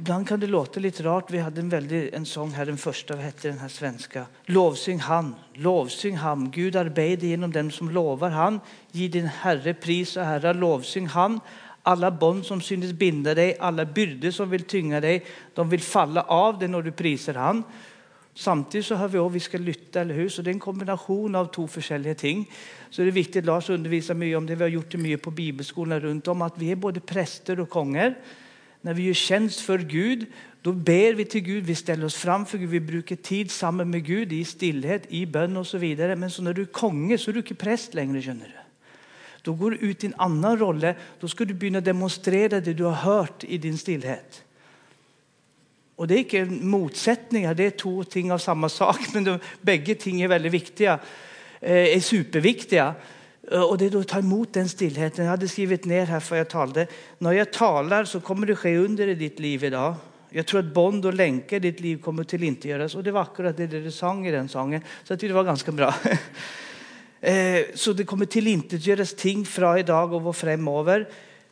Ibland kan det låta lite rart. Vi hade en sång här, den första, vad hette den här svenska? Lovsyng han. Gud arbeider genom dem som lovar han. Gi din Herre pris och herre, lovsyng han. Alla bånd som synes binda dig, alla byrder som vill tynga dig, de vill falla av det när du prisar han. Samtidigt så hör vi att vi ska lytta, eller hur? Så det är en kombination av två forskjellige ting. Så det är viktigt, Lars undervisar mycket om det. Vi har gjort det mycket på bibelskolan runt om, att vi är både präster och konger. När vi gör tjänst för Gud, då ber vi till Gud, vi ställer oss fram för Gud, vi brukar tid sammen med Gud i stillhet, i bön och så vidare. Men så när du är konge så är du inte präst längre, känner du. Då går du ut i en annan roll, då ska du börja demonstrera det du har hört i din stillhet. Och det är inte motsättningar, det är två ting av samma sak, men bägge ting är väldigt viktiga, är superviktiga. Och det är då att ta emot den stillheten. Jag hade skrivit ner här för jag talade. När jag talar så kommer det ske under i ditt liv idag. Jag tror att bond och länkar i ditt liv kommer till inte göras. Och det var akkurat det du sang i den sången. Så jag tyckte det var ganska bra. Så det kommer till inte göras ting fra idag och fremover.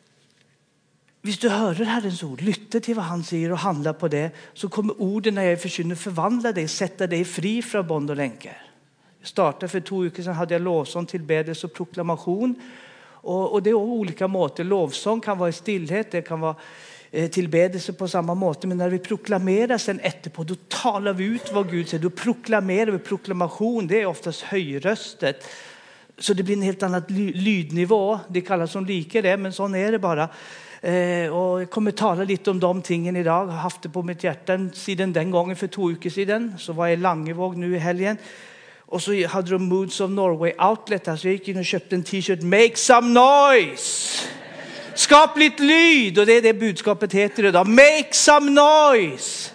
Hvis du hører Herrens ord, lytter til hva han sier og handler på det, så kommer orden når jeg forkynner forvandle deg, sette deg fri fra bond og lenker. Jeg startade för 2 uker sedan, hade jag lovsång, tillbedelse och proklamation. Och det är olika måter. Lovsång kan vara i stillhet, det kan vara tillbedelse på samma måte. Men när vi proklamerar sen efterpå, då talar vi ut vad Gud säger. Då proklamerar vi. Proklamation, det är oftast höjröstet. Så det blir en helt annan lydnivå. Det kallas som like det, men sån är det bara. Och jag kommer tala lite om de tingen idag. Jag har haft det på mitt hjärta sedan den gången för 2 uker sedan. Så var jag i Langevåg nu i helgen. Och så hade de Moods of Norway outlet där, så jag gick in och köpte en t-shirt. Make some noise! Skap lite lyd! Och det är det budskapet heter idag. Make some noise!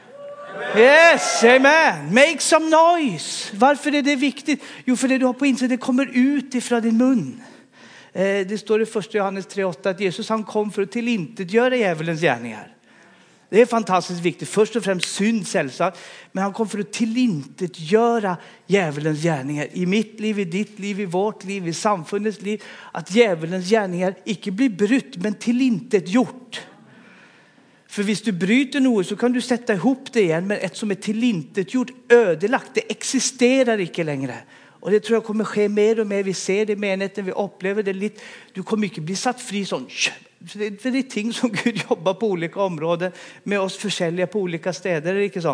Yes, amen! Make some noise! Varför är det viktigt? Jo, för det du har på insidan, det kommer ut ifrån din mun. Det står i 1 Johannes 3:8 att Jesus han kom för att tillintetgöra djävulens gärningar. Det är fantastiskt viktigt. Först och främst synd selvsagt. Men han kom för att tillintetgöra djävulens gärningar. I mitt liv, i ditt liv, i vårt liv, i samfundets liv. Att djävulens gärningar inte blir brutt men tillintetgjort. För hvis du bryter något så kan du sätta ihop det igen. Men ett som är tillintetgjort, ödelagt, det existerar inte längre. Och det tror jag kommer ske mer och mer. Vi ser det i menigheten, vi upplever det lite. Du kommer inte bli satt fri sån. För det är ting som Gud jobbar på olika områden med oss forskjellige på olika städer, är det inte så?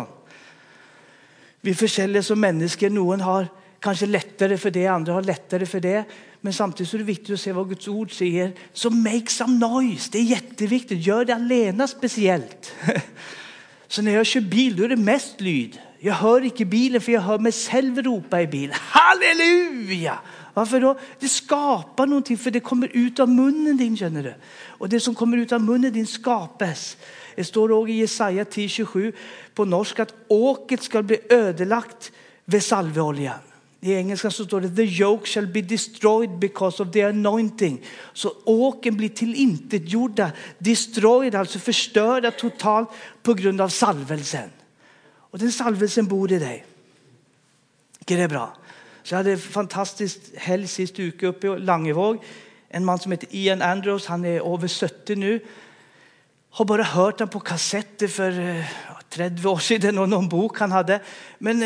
Vi forskjellige som människor, någon har kanske lättare för det, andra har lättare för det. Men samtidigt så är det viktigt att se vad Guds ord säger. Så make some noise, det är jätteviktigt. Gör det alena speciellt. Så när jag kör bil, då är det mest lyd. Jag hör inte bilen för jag hör mig själv ropa i bilen. Halleluja! Varför då? Det skapar någonting för det kommer ut av munnen din, känner du. Och det som kommer ut av munnen din skapas. Det står också i Jesaja 10:27 på norsk att åket ska bli ödelagt vid salveoljan. I engelska så står det the yoke shall be destroyed because of the anointing. Så åken blir tillintetgjorda, destroyed, alltså förstörda totalt på grund av salvelsen. Och den salvelsen bor i dig. Är det bra? Så jag hade en fantastisk helg sist uke uppe i Langevåg. En man som heter Ian Andrews, han är över 70 nu. Har bara hört han på kassetter för 30 år sedan och någon bok han hade. Men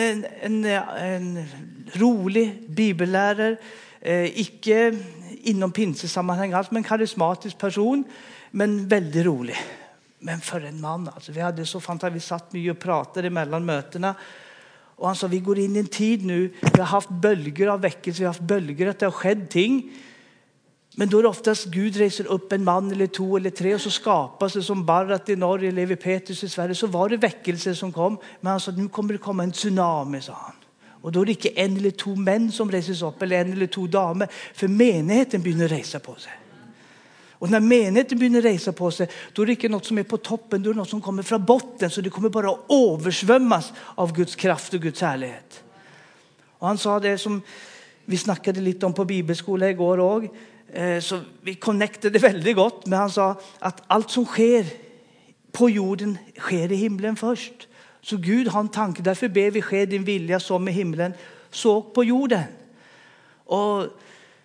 en rolig bibellärare, icke inom pinsesammanhang alls, men karismatisk person, men väldigt rolig. Men för en man, alltså, vi hade så fantastiskt, vi satt mycket och pratade mellan mötena. Och han sa, vi går in i en tid nu, vi har haft bölger av väckelse, vi har haft bölger att det har skett ting. Men då är det oftast Gud reser upp en man eller 2 eller 3 och så skapas det som Barrat i Norge, Levi Petrus i Sverige. Så var det väckelse som kom. Men han sa, nu kommer det komma en tsunami, sa han. Och då är det inte 1 eller 2 män som reses upp eller 1 eller 2 damer. För menigheten börjar resa på sig. Och när menigheten börjar resa på sig, då är det inte något som är på toppen, då är det något som kommer från botten. Så det kommer bara att översvämmas av Guds kraft och Guds härlighet. Och han sa det som vi snackade lite om på bibelskolan igår också. Så vi connectade väldigt gott. Men han sa att allt som sker på jorden sker i himlen först. Så Gud har en tanke, därför ber vi ske din vilja som i himlen, så på jorden. Och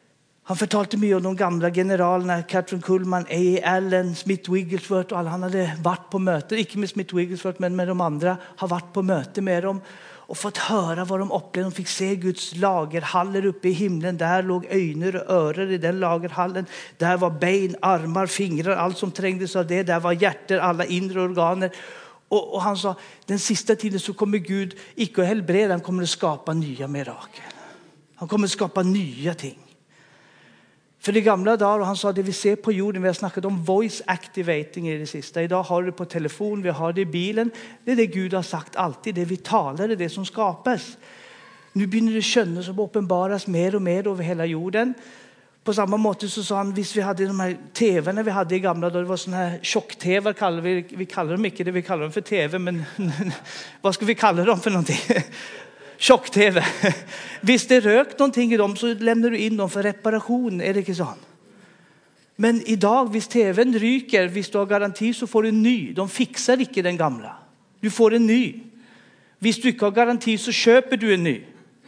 Han fortalte mye om de gamle generalene, Kathryn Kuhlman, A. Allen, Smith Wigglesworth og alle. Han hadde vært på møter, ikke med Smith Wigglesworth, men med de andre. Har vært på møter med dem og fått høre hva de opplevde. De fikk se Guds lagerhaller oppe i himlen. Der lå øyne og ører i den lagerhallen. Der var bein, armer, fingre, alt som trengtes av det. Der var hjerter, alle indre organer. Og han sa, den siste tiden så kommer Gud ikke å helbrede, han kommer å skape nye mirakel. Han kommer å skape nye ting. For de gamle dager, og han sa det vi ser på jorden, vi har snakket om voice activating i det siste. I dag har vi det på telefon, vi har det i bilen. Det er det Gud har sagt alltid, det vi taler, det er det som skapes. Nå begynner det skjønnes og åpenbares mer og mer over hele jorden. På samme måte så sa han, hvis vi hadde de her TV-ene vi hadde i gamle dager, det var sånne her sjokk-TV, vi kaller dem ikke det, vi kaller dem for TV, men hva skal vi kalle dem for noe? Sjokk-TV. Hvis det røk noen ting i dem, så lämnar du inn dem for reparasjon. Er det ikke sånn? Men i dag, hvis TV-en ryker, hvis du har garanti, så får du en ny. De fikser ikke den gamle. Du får en ny. Hvis du ikke har garanti, så kjøper du en ny.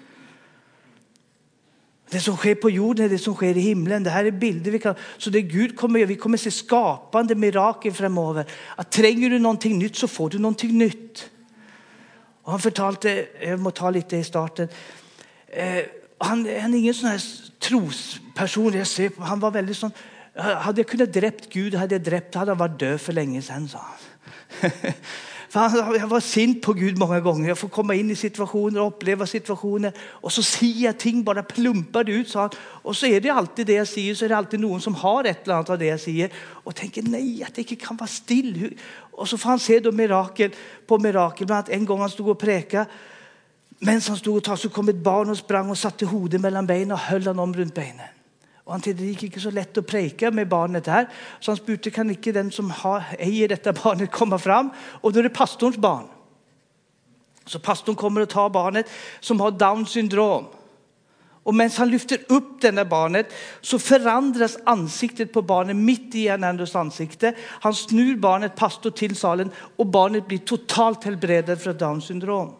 Det som sker på jorden er det som sker i himlen. Det her er bilder så det Gud kommer gjøre. Vi kommer se skapande mirakel fremover. At trenger du noe nytt, så får du noe nytt. Og han fortalte, jeg må ta litt det i starten, han er ingen sånn her trosperson jeg ser på. Han var veldig sånn, hadde jeg kunnet drept Gud, hadde han vært død for lenge siden, sa han. For jeg var sint på Gud mange ganger. Jeg får komme inn i situasjoner, oppleve situasjoner, og så sier jeg ting, bare plumper det ut, sa han. Og så er det alltid det jeg sier, så er det alltid noen som har et eller annet av det jeg sier, og tenker, nei, at jeg ikke kan være stille. Og så får han se da mirakel på mirakel. Blant en gang han stod og preka, mens han stod og talte, så kom et barn og sprang og satte hodet mellom beina og høll han om rundt beinet. Og han tenkte det gikk ikke så lett å preke med barnet her, så han spurte, kan ikke den som eier dette barnet komme fram? Og da er det pastorens barn. Så pastoren kommer og tar barnet som har Down syndrom. Og mens han lyfter opp denne barnet, så forandres ansiktet på barnet midt i hennes ansikte. Han snur barnet, pastor til salen, og barnet blir totalt helbredet fra Down syndrom.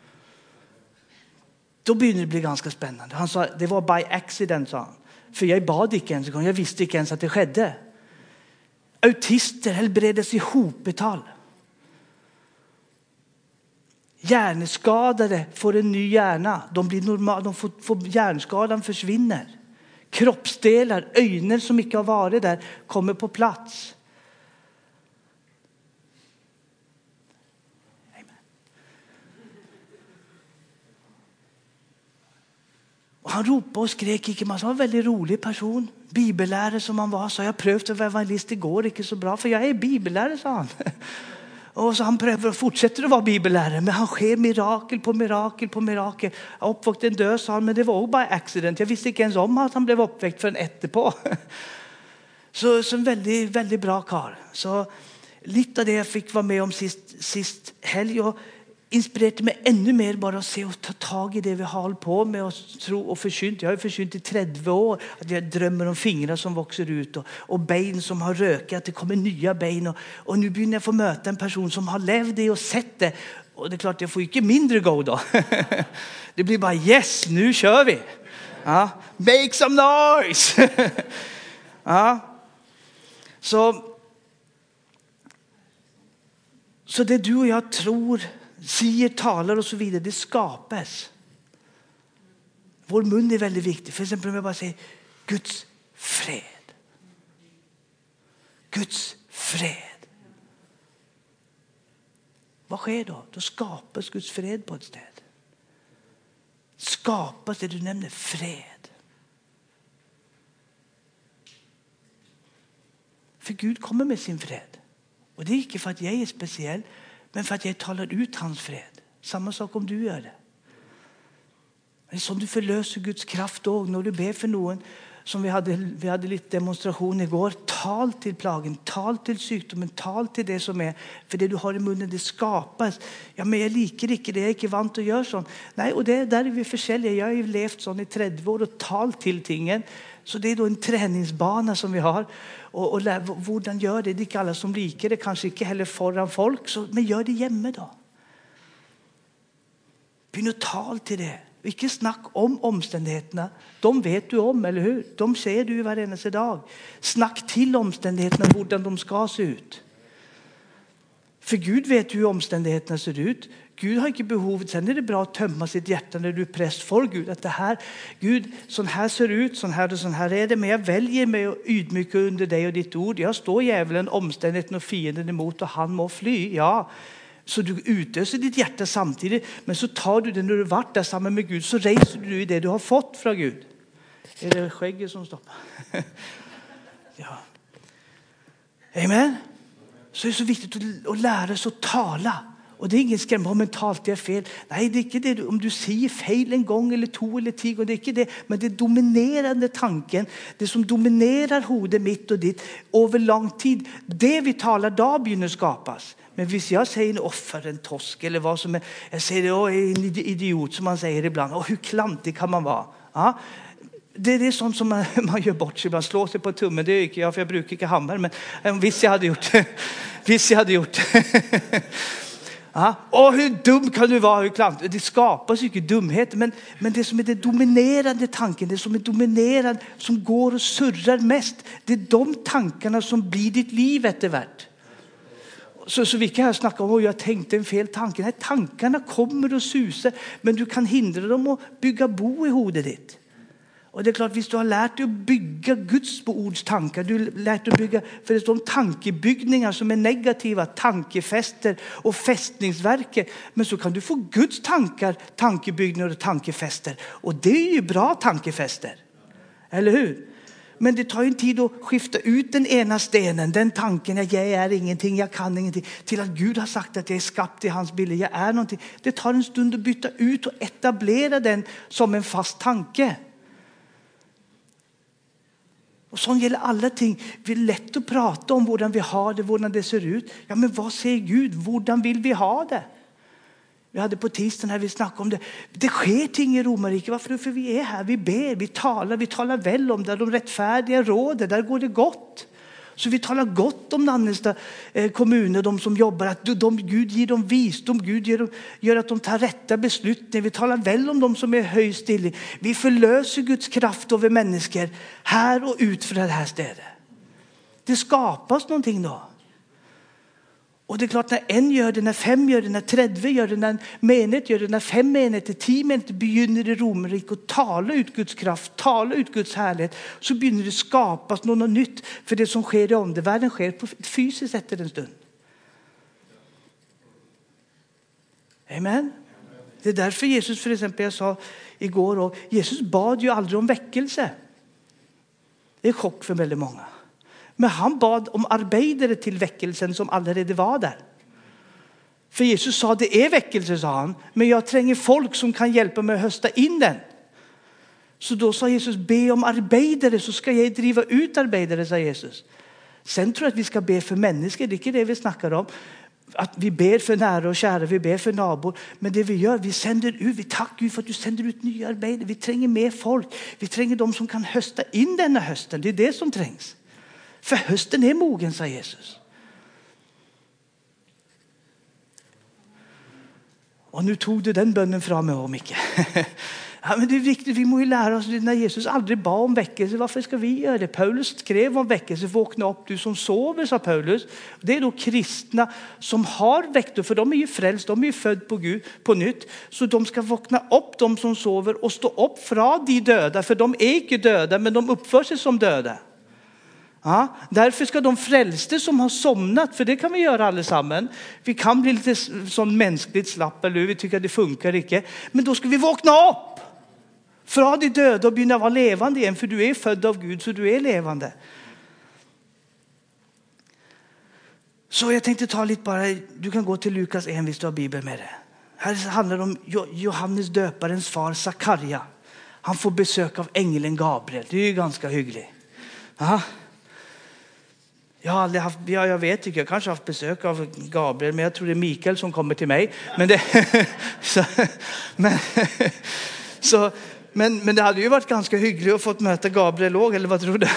Da begynner det å bli ganske spennende. Han sa, det var by accident, sa han. For jeg bad ikke ens, jeg visste ikke ens at det skjedde. Autister helbredes i hopetall. Hjerneskadade får en ny hjärna. De blir normala, hjärnskadan försvinner. Kroppsdelar, ögonen som ikke har varit där kommer på plats. Og han ropte og skrek ikke, men han var en veldig rolig person. Bibellærer som han var, så jeg prøvde å være evangelist, det går ikke så bra, for jeg er bibellærer, sa han. Og så han prøver å fortsette å være bibellærer, men han sker mirakel på mirakel på mirakel. Jeg oppvokte en død, sa han, men det var også bare accident. Jeg visste ikke ens om at han ble oppvekt for en etterpå. Så en veldig, veldig bra kar. Så litt av det jeg fikk være med om sist helg, og inspirerte meg ännu mer bare å se og ta tag i det vi har holdt på med og tro og forsynt. Jeg har jo forsynt i 30 år at jeg drømmer om fingre som vokser ut og bein som har røket, at det kommer nye bein og nå begynner jeg å få møte en person som har levd det og sett det, og det er klart jeg får ikke mindre gå da. Det blir bare yes, nå kjør vi. Ja, make some noise. Ja. Så det du og jeg tror, sier, taler og så videre, det skapes. Vår munn er veldig viktig. For eksempel om jeg bare sier Guds fred. Guds fred. Hva skjer da? Da skapes Guds fred på et sted. Skapes det du nevner fred. For Gud kommer med sin fred. Og det er ikke for at jeg er spesiell, men for at jeg taler ut hans fred. Samme sak om du gjør det. Det er sånn du forløser Guds kraft også. Når du ber for noen, som vi hadde litt demonstrasjon i går, tal til plagen, tal til sykdommen, tal til det som er. For det du har i munnen, det skapes. Ja, men jeg liker ikke det, jeg er ikke vant til å gjøre sånn. Nei, og der er vi forskjellige. Jeg har jo levd sånn i 30 år og talt til tingen. Så det er da en treningsbane som vi har. Og hvordan gjør det? Det er ikke alle som liker det, kanskje ikke heller foran folk, men gjør det hjemme da. Begynn å tale til det. Ikke snakk om omstendighetene. De vet du om, eller hur? De ser du hver eneste dag. Snakk til omstendighetene, hvordan de skal se ut. For Gud vet jo hur omstendighetene ser ut. Gud har ikke behovet. Sen det bra å tømme sitt hjerte når du er prest for Gud. At det her, Gud, sånn her ser ut, sånn her og sånn her er det. Men jeg velger meg å ydmyke under deg og ditt ord. Jeg står djevelen, omstendigheten og fienden imot, og han må fly. Ja, så du utøser ditt hjerte samtidig. Men så tar du det når du har vært der sammen med Gud. Så reiser du i det du har fått fra Gud. Er det skjegget som stopper? Ja. Amen. Så er det så viktig å lære oss å tale. Og det er ingen skremme om mentalt det er feil. Nei, det er ikke det. Om du sier feil en gang eller 2 eller 10 ganger, det er ikke det. Men det dominerende tanken, det som dominerer hodet mitt og ditt over lang tid, det vi taler da begynner å skapes. Men hvis jeg sier en offer, en tosk eller hva som er, jeg sier det, en idiot som man sier ibland. Hur klantig kan man være? Ja. Det är sånt som man gör bort sig ibland. Slå sig på tummen. Det är inte jag, för jag brukar inte hamra. Men visst jag hade gjort det. Visst jag hade gjort det. Ja. Och hur dum kan du vara? Hur klant? Det skapas ju inte dumhet. Men det som är det dominerande tanken. Det som är dominerande. Som går och surrar mest. Det är de tankarna som blir ditt liv eftervärt. Så vi kan här snacka om att jag tänkte en fel tanke. Nej, tankarna kommer att susa. Men du kan hindra dem att bygga bo i hodet ditt. Och det är klart, hvis du har lärt dig att bygga Guds ords tankar, du har lärt dig att bygga, för det är de tankebyggningar som är negativa, tankefäster och fästningsverker, men så kan du få Guds tankar, tankebyggningar och tankefäster, och det är ju bra tankefäster, eller hur? Men det tar ju en tid att skifta ut den ena stenen, den tanken att jag är ingenting, jag kan ingenting, till att Gud har sagt att jag är skapt i hans bild, jag är någonting. Det tar en stund att byta ut och etablera den som en fast tanke. Och sånt gäller alla ting. Vi är lätt att prata om hvordan vi har det, hvordan det ser ut. Ja, men vad säger Gud? Hvordan vill vi ha det? Vi hade på tisdagen här, vi snackade om det. Det sker ting i Romarriket. Varför? För vi är här, vi ber, vi talar väl om det. De rättfärdiga råder, där går det gott. Så vi talar gott om Nannesta kommuner, de som jobbar, att Gud ger dem visdom, Gud gör att de tar rätta beslut. Vi talar väl om dem som är höjst stilling. Vi förlöser Guds kraft över människor här och ut för det här stället. Det skapas någonting då. Och det är klart, när en gör det, när 5 gör det, när 30 gör det, när menighet gör det, när 5 menigheter, 10 menigheter begynner i Romerriket och tala ut Guds kraft, tala ut Guds härlighet, så begynner det skapas något nytt. För det som sker i omvärlden sker på fysiskt efter en stund. Amen. Det är därför Jesus, för exempel, jag sa igår, och Jesus bad ju aldrig om väckelse. Det är chock för väldigt många. Men han bad om arbetare till väckelsen som allerede var där. För Jesus sa, det är väckelse, sa han. Men jag tränger folk som kan hjälpa mig att hösta in den. Så då sa Jesus, be om arbetare så ska jag driva ut arbetare, sa Jesus. Sen tror jag att vi ska be för människor. Det är inte det vi snackar om. Att vi ber för nära och kära, vi ber för nabor. Men det vi gör, vi sänder ut, vi tackar Gud för att du sänder ut nya arbetare. Vi tränger mer folk. Vi tränger de som kan hösta in denna hösten. Det är det som trängs. För hösten är mogen, sa Jesus. Och nu tog du den bönnen fram med om Micke. Ja, men det är viktigt, vi måste ju lära oss när Jesus aldrig bad om väckelse. Varför ska vi göra det? Paulus skrev om väckelse. Vakna upp du som sover, sa Paulus. Det är då kristna som har väckt upp, för de är ju frälst, de är ju född på Gud på nytt. Så de ska vakna upp, de som sover, och stå upp från de döda. För de är inte döda, men de uppför sig som döda. Ja, därför ska de frälste som har somnat, för det kan vi göra allesammans. Vi kan bli lite sån mänskligt slapp, eller vi tycker att det funkar inte. Men då ska vi vakna upp från de döda och börja vara levande igen, för du är född av Gud, så du är levande. Så jag tänkte ta lite bara, du kan gå till Lukas 1 hvis du har Bibeln med det. Här handlar det om Johannes döparens far Zakaria. Han får besök av ängeln Gabriel. Det är ju ganska hyggligt. Ja. Jag har aldrig haft, jag vet inte, jag kanske har haft besök av Gabriel, men jag tror det är Mikael som kommer till mig. Men det men det hade ju varit ganska hyggligt att få möta Gabriel låg, eller vad tror du?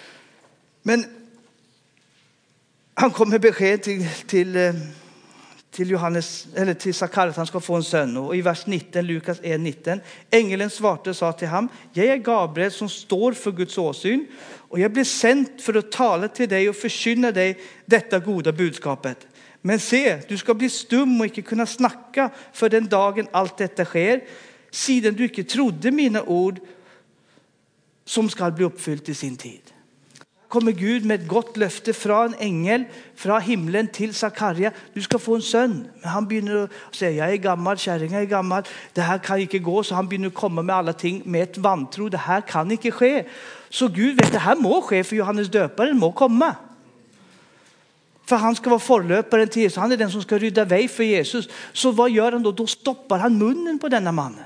Men han kom med besked till till Johannes, eller till Sakarias, han ska få en son. Och i vers 19, Lukas 1:19, ängeln svarte sa till ham: jag är Gabriel som står för Guds åsyn, och jag blir sänd för att tala till dig och förkynna dig detta goda budskapet. Men se, du ska bli stum och inte kunna snacka för den dagen allt detta sker, siden du inte trodde mina ord som ska bli uppfyllt i sin tid. Kommer Gud med ett gott löfte från en ängel från himlen till Sakaria: du ska få en son. Men han börjar säga: jag är gammal, kärringen är gammal, det här kan inte gå. Så han börjar komma med alla ting med ett vantro: det här kan inte ske. Så Gud vet, det här må ske, för Johannes döparen må komma. För han ska vara förlöparen till Jesus, han är den som ska rydda väg för Jesus. Så vad gör han då? Då stoppar han munnen på denna mannen.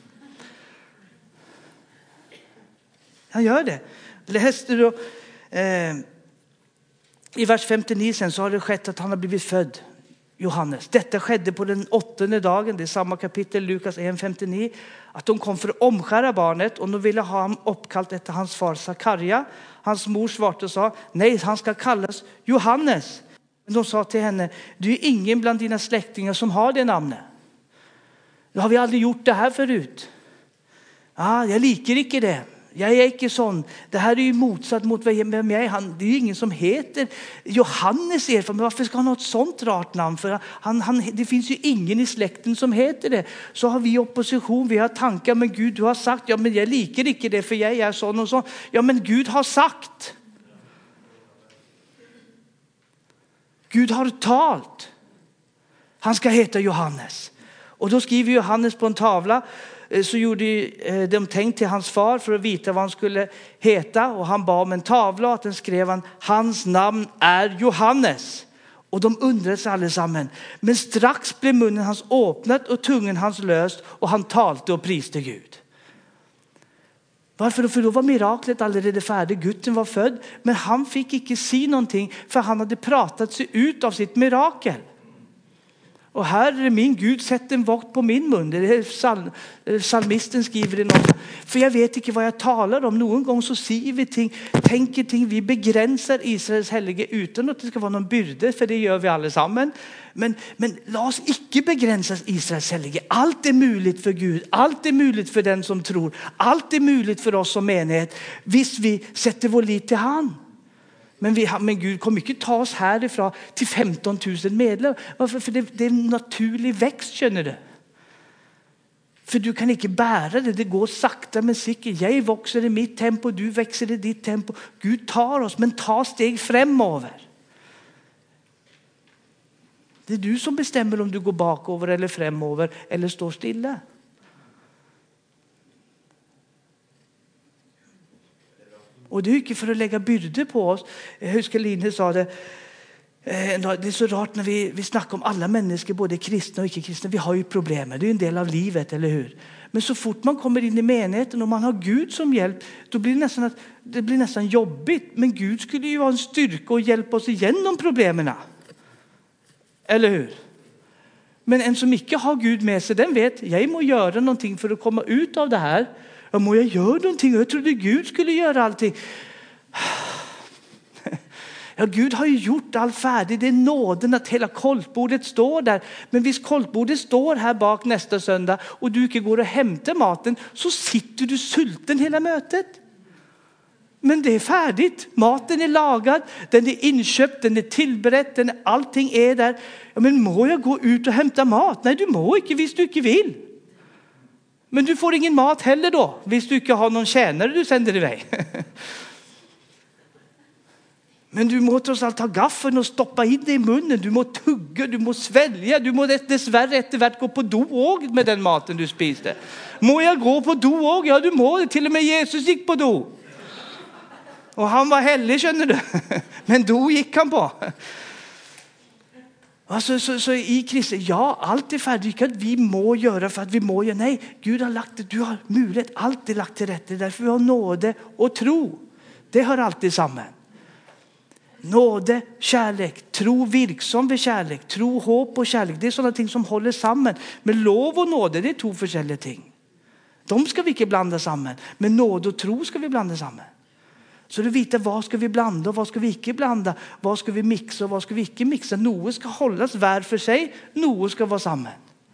Han gör det. Läste du i vers 59 sen, så har det skett att han har blivit född, Johannes. Detta skedde på den 8:e dagen, det är samma kapitel, Lukas 1:59, att de kom för att omskära barnet, och de ville ha ham uppkallt efter hans far Sakaria. Hans mor svarte och sa: nej, han ska kallas Johannes. Men de sa till henne: du är ingen bland dina släktingar som har det namnet. Då har vi aldrig gjort det här förut. Jag liker inte det. Jag är inte sån. Det här är ju motsatt mot vem jag är. Det är ju ingen som heter Johannes er. Men varför ska han ha ett sånt rart namn? För det finns ju ingen i släkten som heter det. Så har vi opposition, vi har tankar. Men Gud, du har sagt: ja, men jag liker inte det, för jag är sån och sån. Ja, men Gud har sagt. Gud har talt. Han ska heta Johannes. Och då skriver Johannes på en tavla. Så gjorde de tänkt till hans far för att veta vad han skulle heta. Och han bad om en tavla, att den skrev han: hans namn är Johannes. Och de undrade sig allesammans. Men strax blev munnen hans öppnat och tungan hans löst, och han talte och priste Gud. Varför då? För då var miraklet allerede färdigt. Gutten var född, men han fick inte se någonting, för han hade pratat sig ut av sitt mirakel. Och här är min Gud, sätt en vakt på min mun. Det är psalmisten skriver det något. För jag vet inte vad jag talar om. Någon gång så ser vi ting, tänker ting. Vi begränsar Israels helige utan att det ska vara någon byrde. För det gör vi allesammans. Men låt oss inte begränsas Israels helige. Allt är möjligt för Gud. Allt är möjligt för den som tror. Allt är möjligt för oss som menighet. Visst vi sätter vår lit till han. Men Gud kommer inte ta oss härifrån till 15 000 medlemmar. Varför? För det är en naturlig växt, känner du. För du kan inte bära det. Det går sakta men säkert. Jag växer i mitt tempo, du växer i ditt tempo. Gud tar oss, men ta steg framåt. Det är du som bestämmer om du går bakover eller framåt eller står stilla. Och det är inte för att lägga byrde på oss. Huskaline sa det. Det är så rart när vi snackar om alla människor, både kristna och icke-kristna. Vi har ju problem. Det är en del av livet, eller hur? Men så fort man kommer in i menigheten och man har Gud som hjälp, då blir det blir nästan jobbigt. Men Gud skulle ju vara en styrka och hjälpa oss igenom problemen. Eller hur? Men en som inte har Gud med sig, den vet: jag må göra någonting för att komma ut av det här. Må jag göra någonting? Jag trodde Gud skulle göra allting. Ja, Gud har ju gjort allt färdigt. Det är nåden att hela koltbordet står där. Men hvis koltbordet står här bak nästa söndag och du inte går och hämtar maten, så sitter du sulten hela mötet. Men det är färdigt. Maten är lagad, den är inköpt, den är tillberett, allting är där. Ja, men må jag gå ut och hämta mat? Nej, du må inte, hvis du inte vill. Men du får ingen mat heller då, hvis du inte har någon tjänare du sänder iväg. Men du må trots allt ta gaffeln och stoppa in det i munnen. Du må tugga, du må svälja. Du må dessvärre eftervärt gå på do med den maten du spiste. Må jag gå på do? Ja, du må. Till och med Jesus gick på do. Och han var hellig, känner du. Men do gick han på. Alltså, så i Kristus, ja, allt är färdigt. Att vi må göra för att vi må göra. Nej, Gud har lagt det. Du har möjlighet. Allt är lagt till rätt. Därför vi har nåde och tro. Det hör alltid samman. Nåde, kärlek, tro virksom vid kärlek, tro, hopp och kärlek. Det är sådana ting som håller samman. Men lov och nåde, det är två olika ting. De ska vi inte blanda samman. Men nåde och tro ska vi blanda samman. Så du vet hva skal vi blande og hva skal vi ikke blande. Hva skal vi mikse og hva skal vi ikke mikse. Noe skal holdes hver for seg, noe skal være sammen.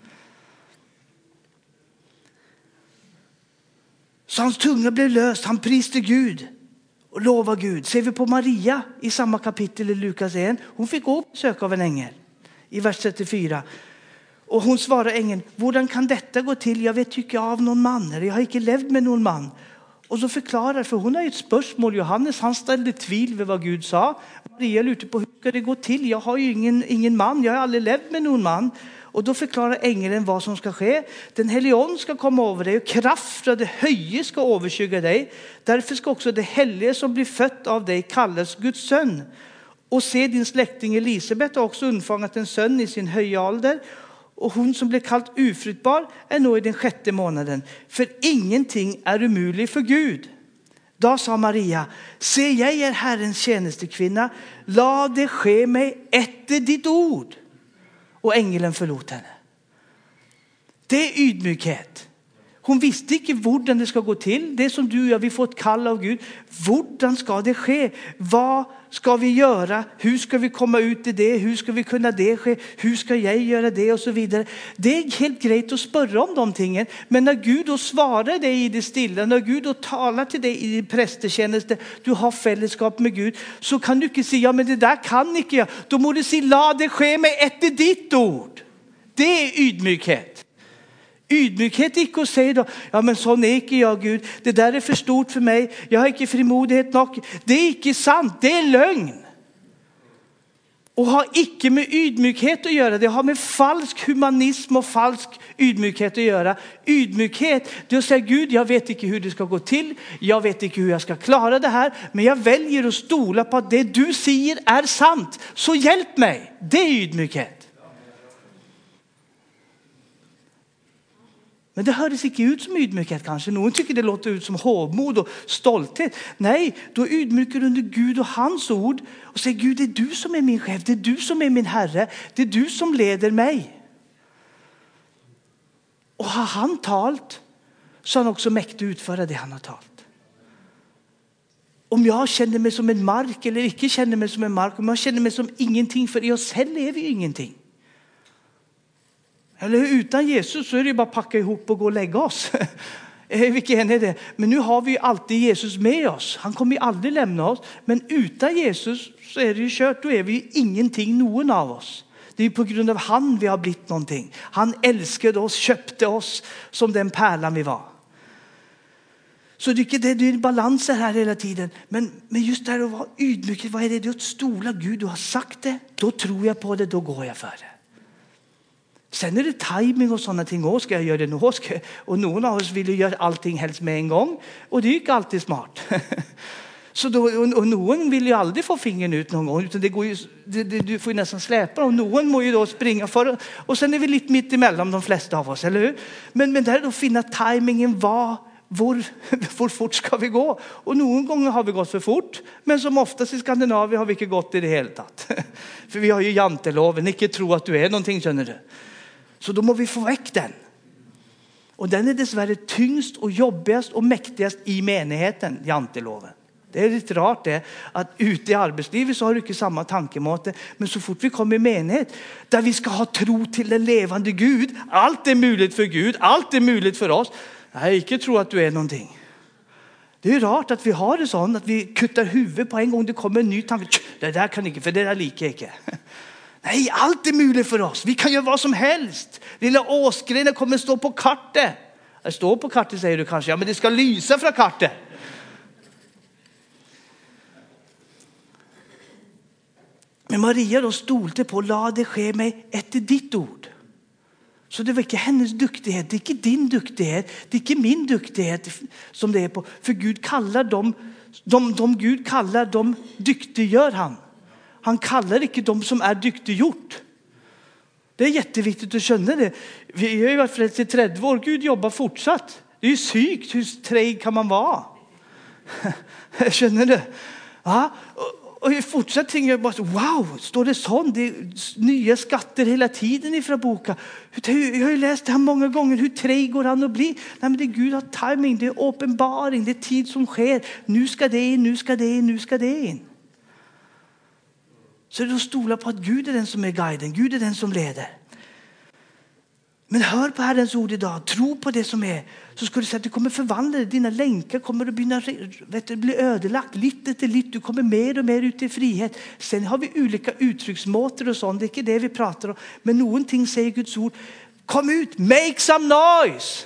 Så hans tunga ble løst, han priste Gud og lovet Gud. Ser vi på Maria i samme kapittel i Lukas 1, hun fikk også besøk av en engel i vers 34. Og hun svarer engelen, hvordan kan dette gå til? Jeg vet ikke av noen mann, jeg har ikke levd med noen mann. Og så forklarer, for hun har et spørsmål, Johannes, han ställde tvil ved hva Gud sa. Maria lurte på, hvordan skal det gå til? Jeg har jo ingen mann, jeg har aldri levd med noen mann. Og då förklarar ängeln vad som ska ske. Den helige ånd ska komma över dig och kraft från det höje ska överskygga dig. Därför ska också det helige som blir fött av dig kallas Guds son. Och se din släkting Elisabet har också undfangat en son i sin höga ålder. Och hon som blev kallt ufruktbar är nu i den 6:e månaden. För ingenting är umuligt för Gud. Då sa Maria, se jag är Herrens tjänestekvinna. La det ske mig efter ditt ord. Og engelen forlot henne. Det er ydmykhet. Hun visste ikke hvordan det skal gå til. Det som du og jeg, vi får et kall av Gud. Hvordan skal det skje? Hva skal vi gjøre? Hur skal vi komme ut i det? Hur skal vi kunne det skje? Hur skal jeg gjøre det? Og så videre. Det er helt greit å spørre om de tingene. Men når Gud då svarer deg i det stille, når Gud då taler til deg i prestetjeneste, du har fellesskap med Gud, så kan du ikke si, ja, men det der kan ikke jeg. Da må du si, la det skje meg etter ditt ord. Det er ydmykhet. Ydmykhet ikke å si da, ja, men sånn er ikke jeg, Gud. Det der er for stort for meg. Jeg har ikke frimodighet nok. Det er ikke sant. Det er løgn. Og har ikke med ydmykhet å gjøre. Det har med falsk humanism og falsk ydmykhet å gjøre. Ydmykhet, det er å si, Gud, jeg vet ikke hvordan det skal gå til. Jeg vet ikke hvordan jeg skal klare det her. Men jeg velger å stole på at det du sier er sant. Så hjelp meg. Det er ydmykhet. Men det høres ikke ut som ydmykhet kanskje. Noen tykker det låter ut som hovmod og stolthet. Nei, då ydmyker under Gud og hans ord og sier, Gud, det er du som er min sjef, det er du som er min herre, det er du som leder meg. Og har han talt, så har han også mektig utføre det han har talt. Om jeg kjenner meg som en mark eller ikke kjenner meg som en mark, om jeg kjenner meg som ingenting, for i oss selv er vi ingenting. Eller utan Jesus så är det bara att packa ihop och gå och lägga oss. Är vi inte eniga i det? Men nu har vi ju alltid Jesus med oss. Han kommer ju aldrig lämna oss. Men utan Jesus så är det ju kört. Då är vi ju ingenting, någon av oss. Det är ju på grund av han vi har blivit någonting. Han älskade oss, köpte oss som den pärlan vi var. Så det är en balans här hela tiden. Men just det här att vara ydmyk, vad är det? Det är att stola Gud, du har sagt det. Då tror jag på det, då går jag för det. Sen är det timing och sådana ting. Ska jag göra det nu? Och någon av oss vill ju göra allting helst med en gång. Och det är ju inte alltid smart. Så då, och någon vill ju aldrig få fingern ut någon gång. Utan det går ju, du får ju nästan släpa. Och någon må ju då springa för. Och sen är vi lite mitt emellan de flesta av oss, eller hur? Men där är då finna timingen. Hvor fort ska vi gå? Och någon gånger har vi gått för fort. Men som oftast i Skandinavien har vi inte gått i det hela tatt. För vi har ju janteloven. Ikke tro att du är någonting, känner du. Så då må vi få väck den. Och den är dessvärre tyngst och jobbigast och mäktigast i menigheten, janteloven. Det är lite rart det, att ute i arbetslivet så har du inte samma tankemåte. Men så fort vi kommer i menighet, där vi ska ha tro till den levande Gud. Allt är möjligt för Gud, allt är möjligt för oss. Nej, inte tro att du är någonting. Det är rart att vi har det sånt, att vi kuttar huvudet på en gång. Det kommer en ny tanke. Det där kan inte, för det där liker jag inte. Nej, allt är möjligt för oss. Vi kan göra vad som helst. Lilla åsgrenen kommer stå på kartet. Det står på kartet, säger du kanske. Ja, men det ska lysa från kartet. Men Maria då stolte på, la det ske mig efter ditt ord. Så det var inte hennes duktighet, det är inte din duktighet, det är inte min duktighet som det är på. För Gud kallar dem Gud kallar dem dyktiggör han. Han kallar inte de som är dyktiggjort. Det är jätteviktigt att känna det. Vi har ju varit frälst i 30 år. Gud jobbar fortsatt. Det är ju sykt. Hur träg kan man vara? Känner du? Ja. Och fortsatt tänker jag bara så, wow, står det sånt? Det är nya skatter hela tiden ifrån boka. Jag har ju läst det här många gånger. Hur träg går han att bli? Nej, men det är Gud har timing, det är uppenbaring, det är tid som sker. Nu ska det in, nu ska det in, nu ska det in. Så det stolar på att Gud är den som är guiden, Gud är den som leder. Men hör på Herrens ord idag, tro på det som är. Så ska du säga att du kommer förvandla det. Dina länkar kommer att bli ödelagt lite till lite. Du kommer mer och mer ut i frihet. Sen har vi olika uttrycksmåter och sånt. Det är inte det vi pratar om. Men någonting säger Guds ord. Kom ut, make some noise.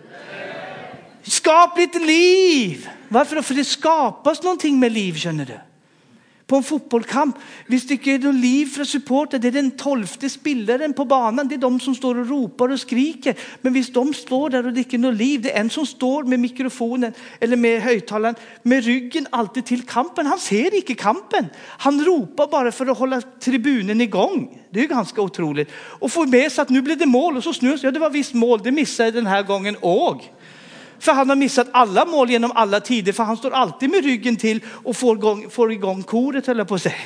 Skap lite liv. Varför? För det skapas någonting med liv, känner du. På en fotbollskamp, visst det är någon liv för supporter, det är den 12:e spelaren på banan, det är de som står och ropar och skriker. Men visst de står där och det är inte någon liv, det är en som står med mikrofonen eller med högtalaren med ryggen alltid till kampen. Han ser inte kampen, han ropar bara för att hålla tribunen igång. Det är ju ganska otroligt. Och får med sig att nu blir det mål och så snurras, ja det var visst mål, det missade den här gången åg. För han har missat alla mål genom alla tider. För han står alltid med ryggen till och får igång koret, eller på sig.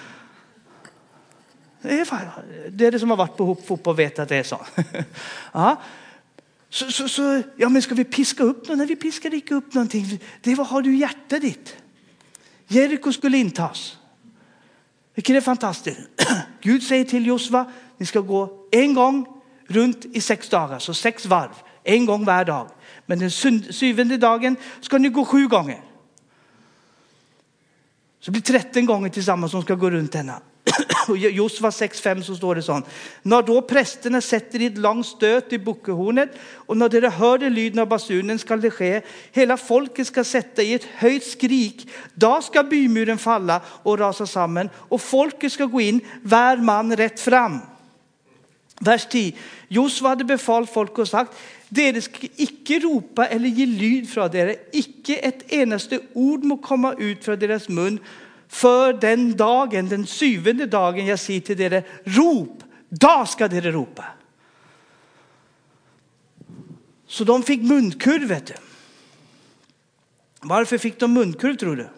Det är det som har varit på fotboll vet att det är så. Ja. Så ja, men ska vi piska upp något? Nej, vi piskar inte upp någonting. Det är vad har du i hjärtat ditt? Jeriko skulle intas. Vilket är fantastiskt. Gud säger till Josva, ni ska gå en gång runt i 6 dagar. Så 6 varv. En gång var dag. Men den 7:e dagen ska ni gå 7 gånger. Så blir 13 gånger tillsammans som ska gå runt denna. Och Josva 6:5 så står det sånt. När då prästerna sätter i ett långt stöt i bockehornet och när dere hör det lyden av basunen ska det ske. Hela folket ska sätta i ett höjt skrik. Då ska bymuren falla och rasa samman och folket ska gå in var man rätt fram. Vers 10. Josva hade befallt folk och sagt: dere ska icke ropa eller ge lyd från dere. Icke ett enaste ord må komma ut från deras mun. För den dagen, den 7:e dagen, jag säger till dere, rop, då ska dere ropa. Så de fick munkurv, vet du. Varför fick de munkurv, tror du?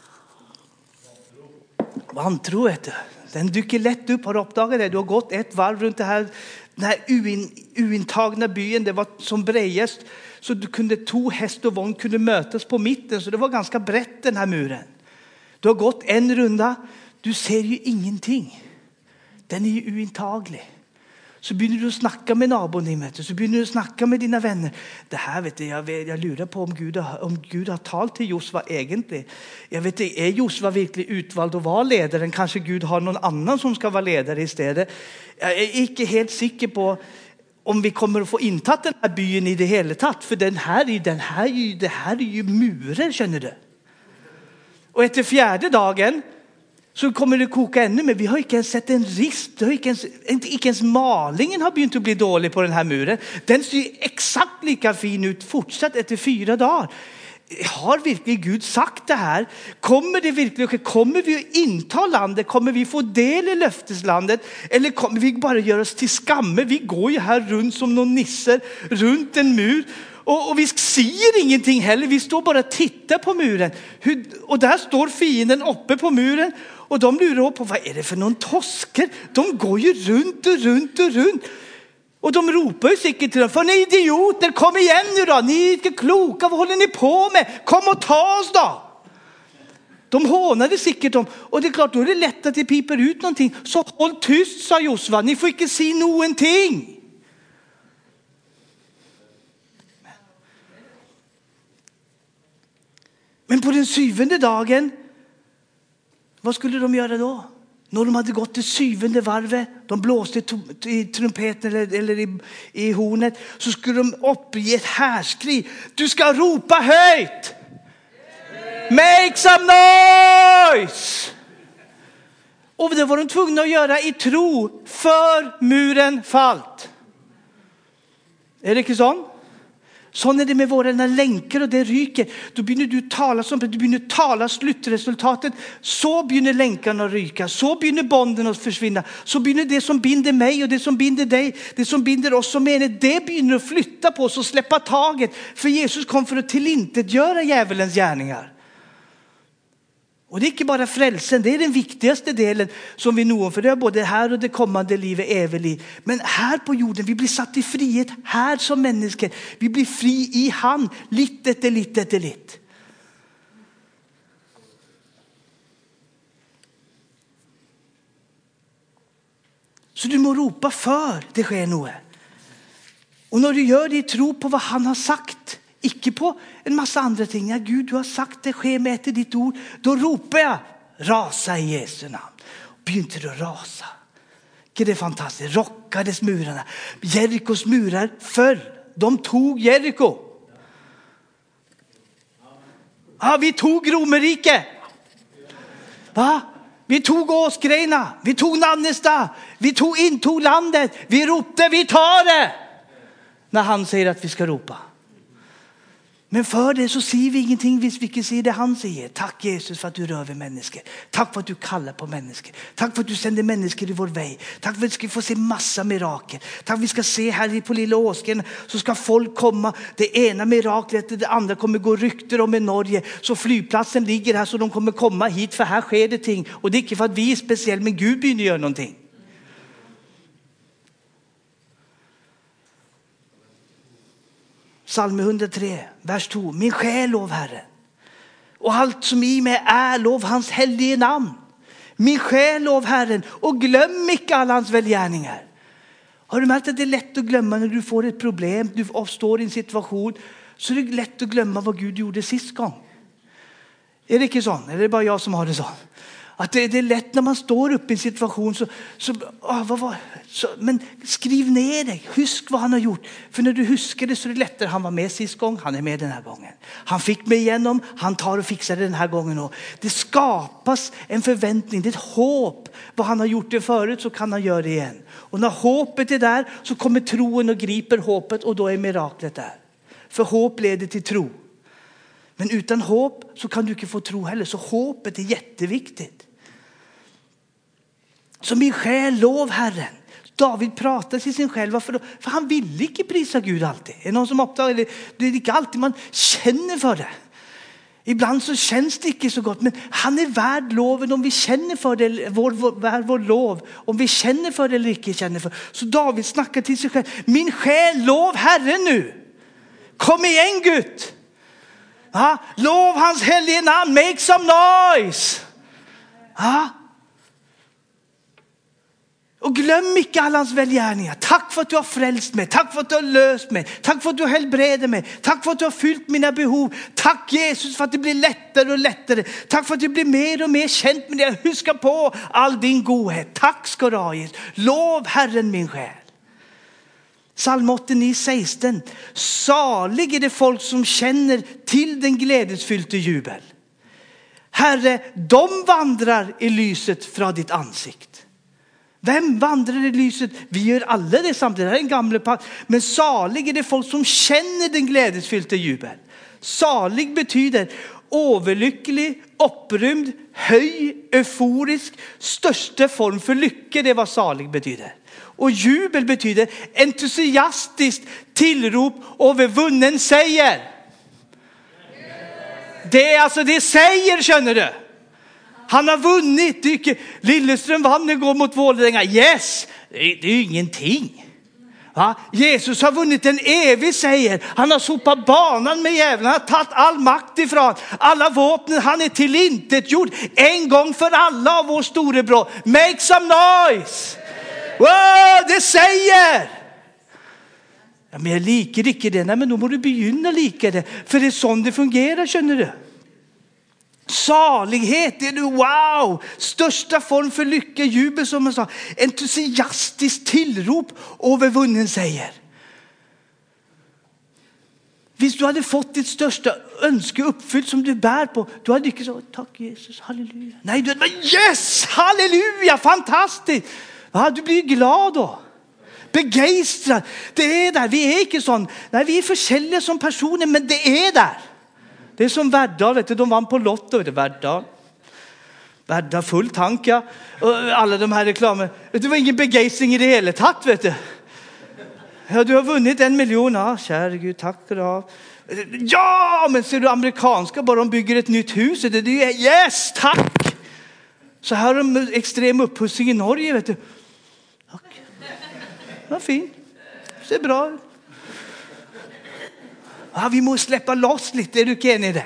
Vantro, vet du. Den dyker lätt upp, har uppdagat det. Du har gått 1 varv runt den här uintagna byen. Det var som bredast. Så du kunde 2 häst och vagn kunde mötas på mitten. Så det var ganska brett den här muren. Du har gått 1 runda. Du ser ju ingenting. Den är ju uintaglig. Så börjar du snacka med nabon din, vet du. Så börjar du snacka med dina vänner. Det här vet du, jag lurar på om Gud har talat till Josva egentligen. Jag vet inte, är Josva verkligen utvald att vara ledaren? Kanske Gud har någon annan som ska vara ledare istället. Jag är inte helt säker på om vi kommer att få intatt den här byn i det hela tatt. För det här är ju murer, känner du. Och efter 4:e dagen så kommer det koka ännu mer. Vi har inte ens sett en rist. Inte ens malingen har begynt att bli dålig på den här muren. Den ser exakt lika fin ut fortsatt efter 4 dagar. Har verkligen Gud sagt det här? Kommer det verkligen? Kommer vi att inta landet? Kommer vi få del i löfteslandet? Eller kommer vi bara göra oss till skamme? Vi går ju här runt som någon nisser runt en mur. Och vi ser ingenting heller. Vi står bara och tittar på muren. Och där står fienden uppe på muren. Och de lurar på, vad är det för någon tosker? De går ju runt och runt och runt. Och de ropar ju säkert till dem: för ni idioter, kom igen nu då. Ni är inte kloka, vad håller ni på med? Kom och ta oss då. De hånade säkert dem. Och det är klart, då är det lätt att det piper ut någonting. Så håll tyst, sa Josva. Ni får inte se någonting. Men på den 7:e dagen, vad skulle de göra då? När de hade gått till 7:e varvet, de blåste i trumpeten eller i hornet, så skulle de uppge ett härskri. Du ska ropa högt! Make some noise! Och det var de tvungna att göra i tro, för muren fallt. Är det inte så? Så är det med våra länkar och det ryker. Då börjar du tala som, du börjar tala slutresultatet. Så börjar länkarna att ryka. Så börjar bonden att försvinna. Så börjar det som binder mig och det som binder dig. Det som binder oss som menar. Det börjar att flytta på oss och släppa taget. För Jesus kom för att tillintetgöra djävulens gärningar. Och det är inte bara frälsen, det är den viktigaste delen som vi når. För det är både här och det kommande livet, evigt. Men här på jorden, vi blir satt i frihet här som människor. Vi blir fri i han, lite efter lite efter lite. Så du må ropa för det sker något. Och när du gör det i tro på vad han har sagt, inte på en massa andra ting. Ja, Gud, du har sagt det sker med efter ditt ord. Då ropar jag, rasa i Jesu namn. Begynte du att rasa. Inte det är fantastiskt? Rockades murarna. Jerikos murar föll. De tog Jeriko. Ja, vi tog Romerike. Va? Vi tog Åsgrena. Vi tog Nannestad. Vi intog landet. Vi ropte, vi tar det. När han säger att vi ska ropa. Men för det så ser vi ingenting hvis vi inte ser det han säger. Tack Jesus för att du rör vid människor. Tack för att du kallar på människor. Tack för att du sänder människor i vår väg. Tack för att vi ska få se massa mirakel. Tack för att vi ska se här på Lilla Åsgren så ska folk komma. Det ena miraklet, det andra kommer gå rykter om i Norge. Så flygplatsen ligger här så de kommer komma hit för här sker det ting. Och det är inte för att vi är speciella men Gud börjar göra någonting. Psalm 103, vers 2. Min själ lov Herren. Och allt som i mig är lov hans helige namn. Min själ lov Herren. Och glöm inte alla hans välgärningar. Har du märkt att det är lätt att glömma när du får ett problem. Du står i en situation. Så är det lätt att glömma vad Gud gjorde sist gång. Är det inte så? Eller är det bara jag som har det så? Att det är lätt när man står upp i en situation men skriv ner det. Husk vad han har gjort. För när du huskar det så är det lättare. Han var med sist gång, han är med den här gången. Han fick mig igenom, han tar och fixar det den här gången. Och det skapas en förväntning, det är ett hopp. Vad han har gjort det förut så kan han göra det igen. Och när hoppet är där så kommer troen och griper hoppet och då är miraklet där. För hopp leder till tro. Men utan hopp så kan du inte få tro heller. Så hoppet är jätteviktigt. Så min själ lov Herren. David pratar till sin själ. Varför då? För han vill inte prisa Gud alltid. Är någon som uppdagar det? Det är inte alltid man känner för det. Ibland så känns det inte så gott. Men han är värd loven om vi känner för det. Vår lov. Om vi känner för det eller inte känner för. Så David snackar till sig själv. Min själ lov Herren nu. Kom igen Gud. Ja, lov hans helige namn. Make some noise. Ja. Och glöm inte alla hans välgärningar. Tack för att du har frälst mig. Tack för att du har löst mig. Tack för att du har helbredat mig. Tack för att du har fyllt mina behov. Tack Jesus för att det blir lättare och lättare. Tack för att du blir mer och mer känt med det. Huska på all din godhet. Tack ska du ha Jesus. Lov Herren min själ. Psalm 89:16. Salig är det folk som känner till den glädjesfyllda jubel. Herre, de vandrar i lyset från ditt ansikt. Vem vandrar i lyset? Vi gör alla det samtidigt. Det här är en gammal pakt. Men salig är det folk som känner den glädjesfyllda jubel. Salig betyder överlycklig, upprymd, höj, euforisk, största form för lycka. Det är vad salig betyder. Och jubel betyder entusiastiskt tillrop över vunnen seger. Det är alltså det säger, känner du. Han har vunnit. Lilleström vann igår mot Vålerenga. Yes, det är ju ingenting. Ja, Jesus har vunnit en evig seger. Han har sopat banan med djävulen. Han har tagit all makt ifrån. Alla vapnen. Han är tillintetgjord en gång för alla av vår storebror. Make some noise. Wow, det säger. Ja, men jag liker inte det. Nej, men då må du begynna lika det. För det är sånt det fungerar, känner du. Salighet, det är du, wow. Största form för lycka, jubel som man sa. Entusiastiskt tillrop över vunnen säger. Visst du hade fått ditt största önske uppfyllt som du bär på. Du hade inte så, tack Jesus, halleluja. Nej, du hade bara, yes, halleluja, fantastiskt. Ja, du blir glad då. Begeistrad. Det är där, vi är inte sån. Nej, vi är försäljare som personer, men det är där. Det är som Värdal, vet du, de vann på Lotto, vet du, Värdal full tank, ja. Och alla de här reklamer. Det var ingen begeistring i det hela tatt, vet du. Ja, du har vunnit 1 miljon. Ja, kära Gud, tack för det. Ja, men ser du amerikanska, bara de bygger ett nytt hus. Det är yes, tack. Så här har de extrem upppussning i Norge, vet du. Okay. Ja, fint. Ser bra ut. Ja, vi måste släppa loss lite, är du enig i det?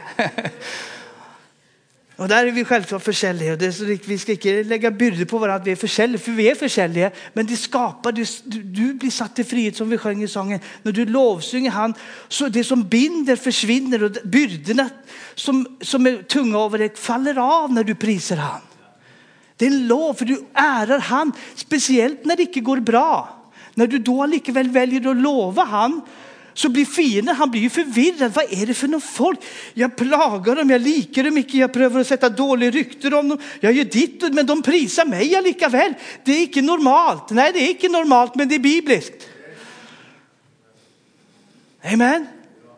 Och där är vi självklart försäljliga. Det är så vi ska inte lägga byrde på varandra att vi är försäljliga, för vi är försäljliga. Men det skapar, du blir satt i frihet som vi sjöng i sången. När du lovsynger han, så det som binder försvinner och byrdorna som är tunga över dig faller av när du prisar han. Det är en lov, för du ärar han, speciellt när det inte går bra. När du då likväl väljer att lova han, så blir fienden, han blir ju förvirrad. Vad är det för någon folk? Jag plagar dem, jag likar dem mycket, jag prövar att sätta dåliga rykten om dem. Jag gör ditt, men de prisar mig lika väl. Det är inte normalt. Nej, det är inte normalt, men det är bibliskt. Amen.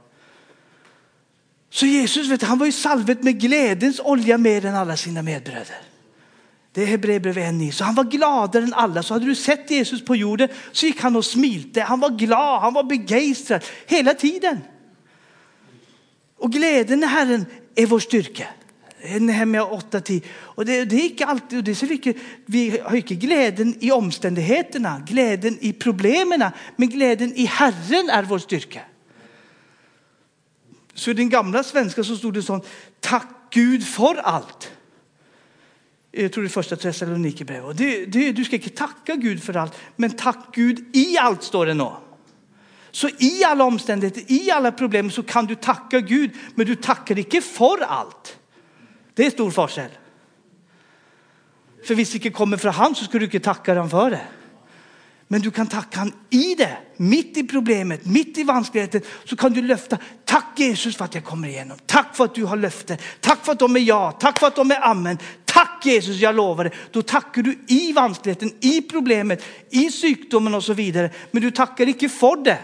Så Jesus, vet du, han var ju salvet med glädjens olja mer än alla sina medbröder. Det är Hebreerbrevet 1:9. Så han var gladare än alla. Så hade du sett Jesus på jorden så gick han och smilte. Han var glad, han var begeistrad hela tiden. Och glädjen i Herren är vår styrka. Nehemja 8:10. Och det är inte alltid, och det är så mycket, vi har inte glädjen i omständigheterna, glädjen i problemen, men glädjen i Herren är vår styrka. Så i den gamla svenska så stod det sånt: tack Gud för allt. Jag tror det är första Thessalonikerbrev. Och du ska inte tacka Gud för allt, men tack Gud i allt, står det nå. Så i alla omständigheter, i alla problem, så kan du tacka Gud, men du tackar inte för allt. Det är stor forskel. För hvis det inte kommer från han, så ska du inte tacka han för det. Men du kan tacka han i det, mitt i problemet, mitt i vanskligheten, så kan du löfta: tack Jesus för att jag kommer igenom. Tack för att du har löfte. Tack för att de är ja. Tack för att de är amen. Tack Jesus, jag lovar det. Då tackar du i vanskligheten, i problemet, i sjukdomen och så vidare. Men du tackar inte för det.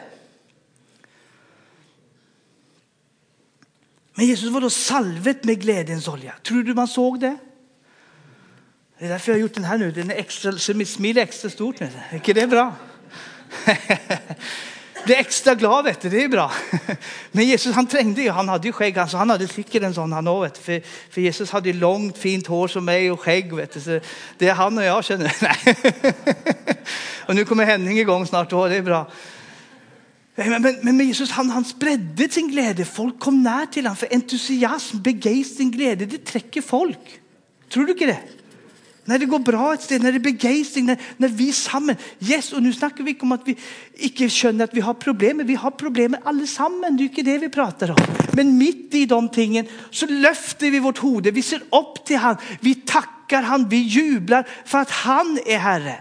Men Jesus var då salvet med glädjens olja. Tror du man såg det? Det är därför jag har gjort den här nu. Den är extra, så mitt smil är extra stort nu. Är inte det bra? Det är extra glad, vet du. Det är bra. Men Jesus, han trängde ju. Han hade ju skägg. Alltså, han hade säkert en sån han också, vet du. För Jesus hade ju långt, fint hår som mig och skägg, vet du. Så det är han och jag, känner. Och nu kommer Henning igång snart. Och det är bra. Men Jesus, han spredde sin glädje. Folk kom nær till honom. För entusiasm, begeistring, glädje, det träcker folk. Tror du inte det? När det går bra ett sted, när det är begeistring, när vi är samman. Yes, och nu snackar vi inte om att vi inte känner att vi har problem. Men vi har problem allesammen, det är inte det vi pratar om. Men mitt i de tingen så lyfter vi vårt hode. Vi ser upp till han, vi tackar han, vi jublar för att han är Herre.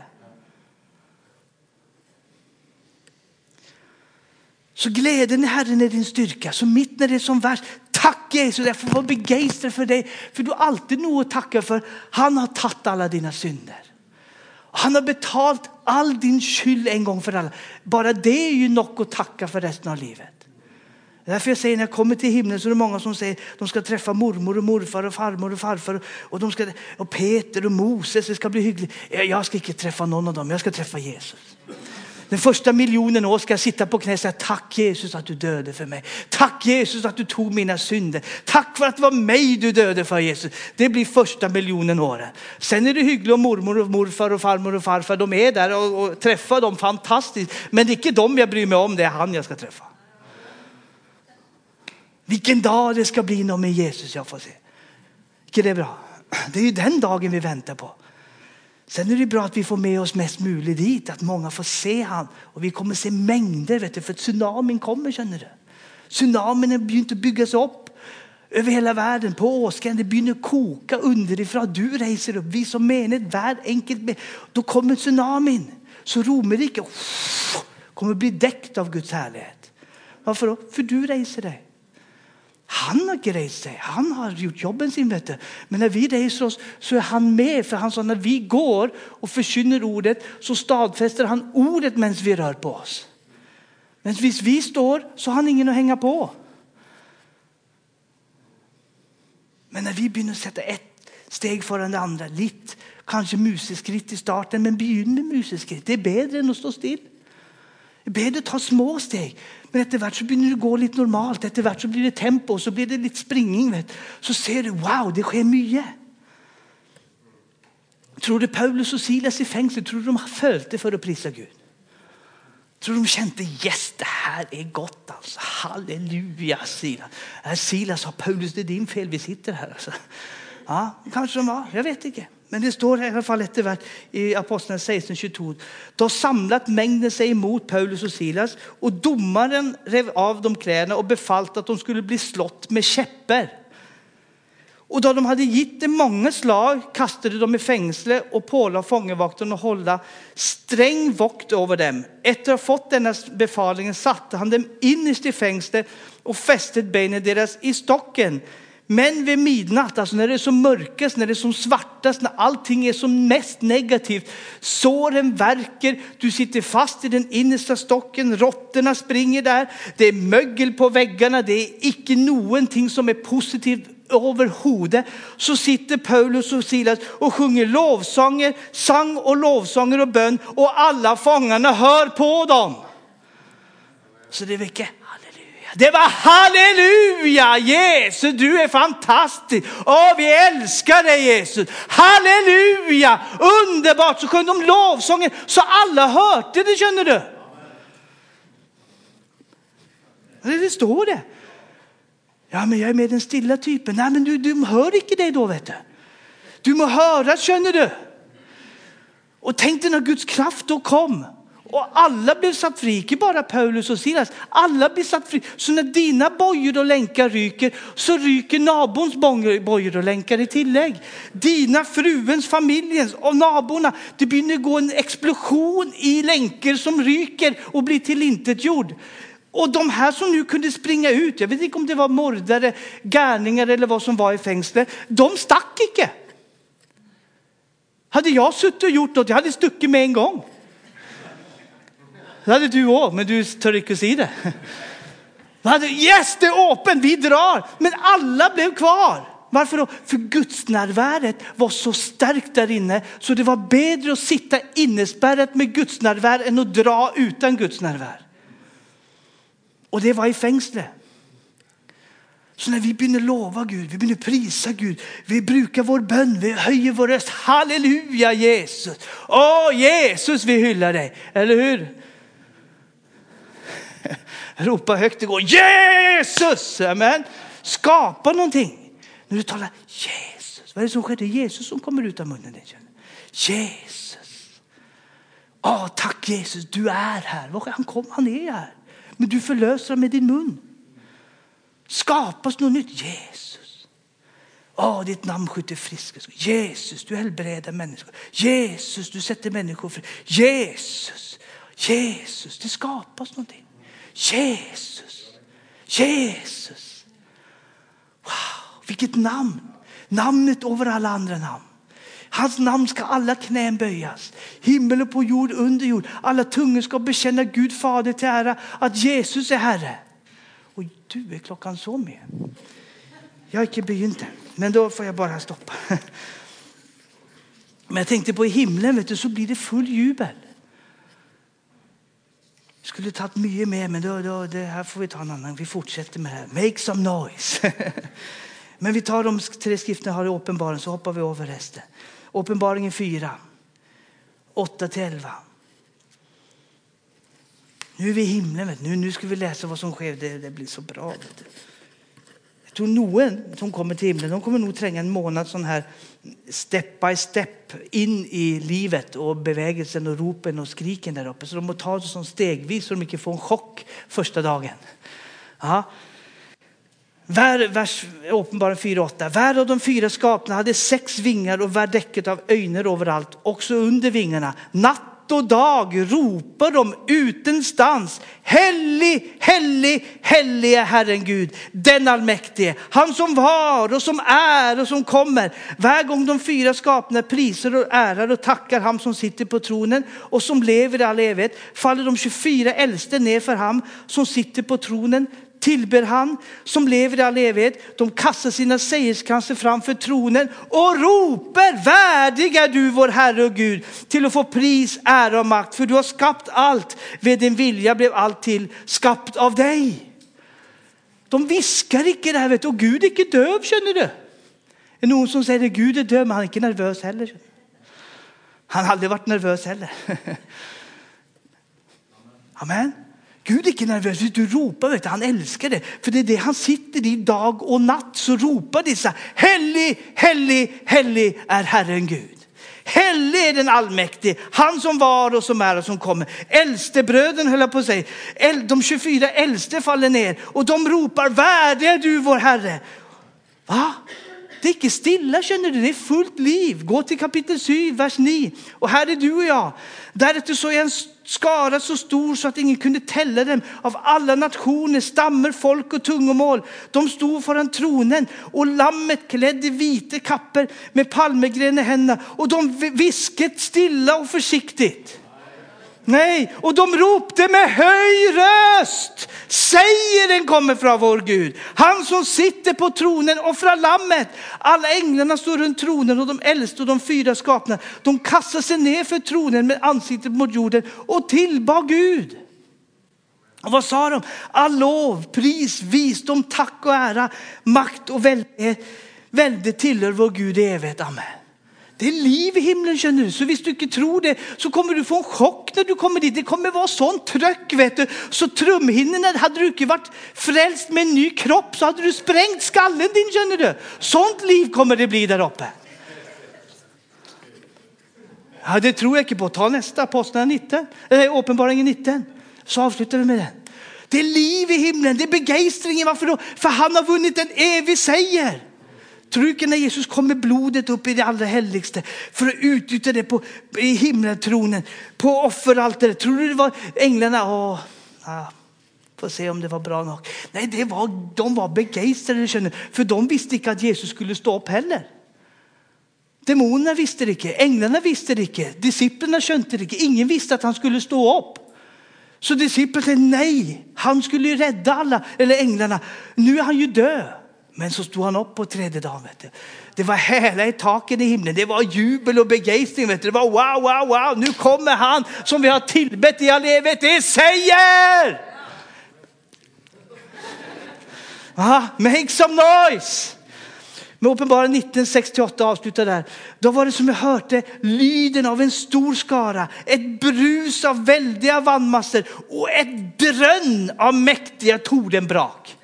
Så glädjen i Herren är din styrka. Så mitt när det är som värst, tack Jesus, jag får vara begeistrad för dig. För du har alltid något att tacka för. Han har tagit alla dina synder. Han har betalt all din skyld en gång för alla. Bara det är ju nog att tacka för resten av livet. Därför jag säger, när jag kommer till himlen så är det många som säger de ska träffa mormor och morfar och farmor och farfar. Och Peter och Moses, det ska bli hyggligt. Jag ska inte träffa någon av dem, jag ska träffa Jesus. Den första miljonen år ska jag sitta på knä och säga: tack Jesus att du döde för mig. Tack Jesus att du tog mina synder. Tack för att det var mig du döde för, Jesus. Det blir första miljonen år. Sen är det hyggligt om mormor och morfar och farmor och farfar. De är där och träffar dem fantastiskt. Men det är inte dem jag bryr mig om, det är han jag ska träffa. Vilken dag det ska bli någon med Jesus jag får se. Inte det är bra? Det är ju den dagen vi väntar på. Sen är det bra att vi får med oss mest möjligt dit. Att många får se han. Och vi kommer se mängder, vet du. För tsunamin kommer, känner du. Tsunamin börjar byggas upp över hela världen. På åskan, det börjar koka underifrån. Du reser upp. Vi som menigt, värld enkelt med. Då kommer tsunamin. Så romerriket kommer bli däckt av Guds härlighet. Varför då? För du reser dig. Han har grejt sig. Han har gjort jobben sin, vet du. Men när vi reser oss så är han med. För han sa, när vi går och förkynner ordet så stadfäster han ordet medan vi rör på oss. Men hvis vi står så har han ingen att hänga på. Men när vi börjar sätta ett steg föran det andra, lite kanske museskritt i starten, men begynn med museskritt. Det är bättre än att stå still. Bedre ta små steg. Men etter hvert så begynner det å gå litt normalt. Etter hvert så blir det tempo, så blir det litt springing. Så ser du, wow, det skjer mye. Tror du Paulus og Silas i fengsel, tror du de følte for å prise Gud? Tror de kjente, yes, det her er godt, altså. Halleluja, Silas. Silas har Paulus, det er din fel, vi sitter her, altså. Ja, kanskje de var, jeg vet ikke. Men det står i alla fall etter hvert i Apostlene 16:22. Då samlet mängden sig emot Paulus och Silas, och domaren rev av dem kläderna och befalt att de skulle bli slått med käppar. Och då de hade gitt dem många slag kastade de i fängsle och pålade fångevakten att hålla sträng vakt över dem. Efter att ha fått denna befalingen satte han dem innerst i fängslet och fästet benen deras i stocken. Men ved midnatt, altså når det er som mørkest, når det er som svartest, når allting er som mest negativt, såren verker, du sitter fast i den innerste stokken, råtterna springer der, det er møggel på veggene, det er ikke noen ting som er positivt overhodet, så sitter Paulus og Silas og sjunger lovsanger, sang og lovsanger og bønn, og alle fångarna hør på dem. Så det er ikke det var halleluja, Jesus, du är fantastisk. Åh, vi älskar dig, Jesus. Halleluja, underbart. Så sjöng de lovsången så alla hörde det, känner du. Det står det. Ja, men jag är med den stilla typen. Nej, men du hör inte det då, vet du. Du må höra, känner du. Och tänk dig när Guds kraft då kom. Och alla blev satt fri, inte bara Paulus och Silas. Alla blev satt fri. Så när dina bojor och länkar ryker, så ryker nabons bojor och länkar i tillägg. Dina fruens, familjens och naborna. Det börjar gå en explosion i länkar som ryker och blir tillintetgjord. Och de här som nu kunde springa ut, jag vet inte om det var mordare, gärningar eller vad som var i fängslet, de stack inte. Hade jag suttit och gjort något, jag hade stuckit med en gång. Det hade du också, men du tør ikke si det. Yes, det är öppen, vi drar. Men alla blev kvar. Varför då? För Guds närvaret var så starkt där inne, så det var bättre att sitta innespärrat med Guds närvär än att dra utan Guds närvär. Och det var i fängslet. Så när vi börjar lova Gud, vi börjar prisa Gud, vi brukar vår bön, vi höjer vår röst. Halleluja, Jesus. Åh, Jesus, vi hyllar dig. Eller hur? Ropa högt igår. Jesus! Amen. Skapa någonting. När du talar Jesus. Vad är det som sker? Det är Jesus som kommer ut av munnen. Jesus. Åh, tack Jesus. Du är här. Han är här. Men du förlöser med din mun. Skapas något nytt. Jesus. Åh, ditt namn skjuter friska. Jesus, du helbreder människor. Jesus, du sätter människor fri. Jesus. Jesus, det skapas någonting. Jesus. Jesus. Wow, vilket namn. Namnet över alla andra namn. Hans namn ska alla knän böjas. Himmel och på jord, under jord. Alla tungor ska bekänna Gud fader till ära att Jesus är Herre. Och du är klockan så med. Jag har inte begynt än, men då får jag bara stoppa. Men jag tänkte på i himlen, vet du, så blir det full jubel. Jag skulle tagit mycket mer, men då, det här får vi ta en annan. Vi fortsätter med det här. Make some noise. Men vi tar de 3 skrifterna har i uppenbarelsen, så hoppar vi över resten. Uppenbarelsen 4. 8-11. Nu är vi i himlen, vet du. Nu ska vi läsa vad som sker. Det blir så bra, vet du. Jag tror någon som kommer till himlen, de kommer nog tränga en månad sån här step by step in i livet och bevägelsen och ropen och skriken där uppe. Så de må ta det som stegvis så de inte får en chock första dagen. Ja. Vers Uppenbarelsen 4:8. Var av de 4 skapna hade 6 vingar och var däcket av öjner överallt, också under vingarna. Natt och dag ropar de utenstans. Hellig, hellig, hellig är Herren Gud, den allmäktige. Han som var och som är och som kommer. Var gång de 4 skapna priser och ärar och tackar han som sitter på tronen och som lever i all evighet, faller de 24 äldste ner för han som sitter på tronen. tillber han som lever i all evighet. De kastar sina segerskranser framför tronen och ropar: värdig är du, vår Herre och Gud, till att få pris, ära och makt. För du har skapat allt. Ved din vilja blev allt till skapt av dig. De viskar inte det här, vet du. Och Gud är inte döv, känner du. Det är någon som säger att Gud är döv, men han är inte nervös heller. Han har aldrig varit nervös heller. Amen. Gud är inte nervös. Du ropar, vet du, han älskar det. För det är det han sitter i dag och natt. Så ropar dessa: helig, helig, helig är Herren Gud. Helig är den allmäktige, han som var och som är och som kommer. Äldstebröden höll på sig. De 24 äldste faller ner och de ropar: värdig är du, vår Herre. Va? Det är inte stilla, känner du. Det är fullt liv. Gå till kapitel 7, vers 9. Och här är du och jag. Därefter så är en skara så stor så att ingen kunde tälla dem. Av alla nationer, stammer, folk och tungomål. De stod föran tronen. Och lammet klädde vita kapper med palmegren i händerna. Och de visket stilla och försiktigt. Nej, och de ropte med hög röst: sägeren kommer från vår Gud, han som sitter på tronen och från lammet. Alla änglarna står runt tronen och de äldste och de 4 skapna. De kastar sig ner för tronen med ansiktet mot jorden och tillbad Gud. Och vad sa de? All lov, pris, visdom, tack och ära, makt och välde tillhör vår Gud i evighet. Amen. Det är liv i himlen, känner du. Så hvis du inte tror det, så kommer du få en chock när du kommer dit. Det kommer vara sån tryck, vet du. Så trumhinnorna, hade du inte varit frälst med en ny kropp, så hade du sprängt skallen din, känner du. Sånt liv kommer det bli där uppe. Ja, det tror jag inte på. Ta nästa, Apostlagärningarna 19. Eller Uppenbarelseboken 19. Så avslutar vi med den. Det är liv i himlen. Det är begeistringen. Varför då? För han har vunnit en evig seger. Tror du inte när Jesus kom med blodet upp i det allra heligste för att utnyttja det i himmeltronen, på offeraltaret? Tror du det var änglarna? Får se om det var bra nog. Nej, de var begeistrade, känner, för de visste inte att Jesus skulle stå upp heller. Demonerna visste det inte, änglarna visste det inte, disciplerna skönte det inte. Ingen visste att han skulle stå upp. Så disciplerna säger nej, han skulle ju rädda alla, eller änglarna. Nu är han ju död. Men så stod han upp på 3:e dagen, vet du. Det var hela i taken i himlen. Det var jubel och begeistring, vet du. Det var wow. Nu kommer han som vi har tillbett i all evighet. Det säger! Make some noise! Med Uppenbarelseboken 19:68 avslutar där. Då var det som jag hörde lyden av en stor skara. Ett brus av väldiga vandmassor. Och ett drön av mäktiga tordenbrak.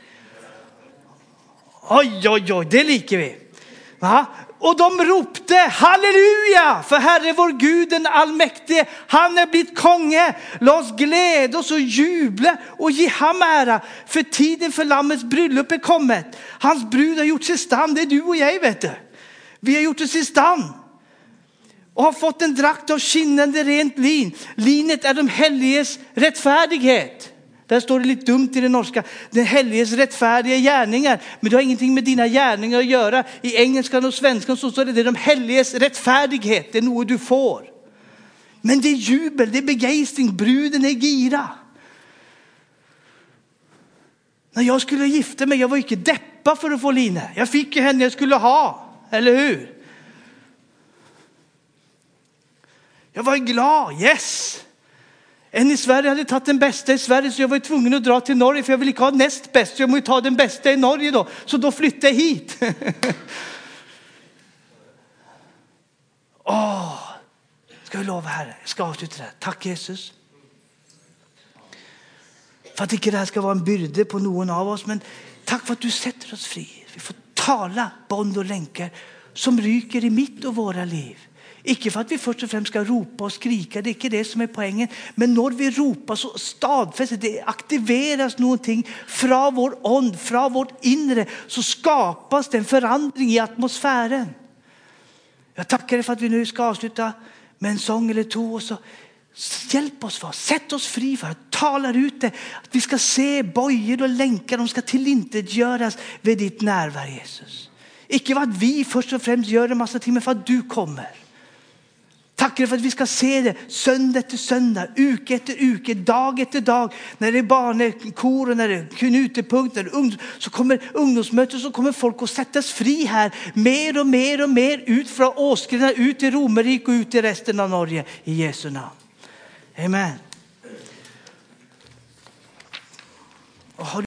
Oj, det liker vi. Va? Och de ropte halleluja, för Herre vår Gud den allmäktige, han är blivit konge. Låt oss glädja oss och jubla och ge ham ära, för tiden för lammets bröllop är kommet. Hans brud har gjort sig stand, det är du och jag, vet du. Vi har gjort oss i stand och har fått en drakt av skinnande rent lin. Linet är de heliges rättfärdighet. Där står det lite dumt i det norska. Den heliges rättfärdiga gärningar. Men det har ingenting med dina gärningar att göra. I engelskan och svenskan så står det de heliges rättfärdighet. Det är något du får. Men det är jubel, det är begeistring. Bruden är gira. När jag skulle gifta mig, jag var inte deppa för att få Line. Jag fick ju henne jag skulle ha. Eller hur? Jag var glad, yes. En i Sverige hade tagit den bästa i Sverige, så jag var tvungen att dra till Norge, för jag ville inte ha näst bäst, så jag måste ta den bästa i Norge då. Så då flyttade jag hit. Ska vi lova Herre, jag ska avsluta det här. Tack Jesus. För att inte det här ska vara en byrde på någon av oss, men tack för att du sätter oss fri. Vi får tala bond och länkar som ryker i mitt och våra liv. Icke för att vi först och främst ska ropa och skrika, det är inte det som är poängen. Men när vi ropar så stadfäster det, aktiveras någonting från vår ånd, från vårt inre, så skapas det en förändring i atmosfären. Jag tackar dig för att vi nu ska avsluta med en sång eller två, och så hjälp oss, sätt oss fri för att tala ut det. Att vi ska se bojor och länkar, de ska tillintetgöras vid ditt närvaro Jesus. Icke vad vi först och främst gör en massa ting, men för att du kommer. Takker for at vi skal se det søndag etter søndag, uke etter uke, dag etter dag. Når det er barnekor, når det er knutepunkt, så kommer ungdomsmøter, så kommer folk og settes fri her. Mer og mer og mer ut fra Åsgrinda, ut til Romerike og ut til resten av Norge. I Jesu navn. Amen.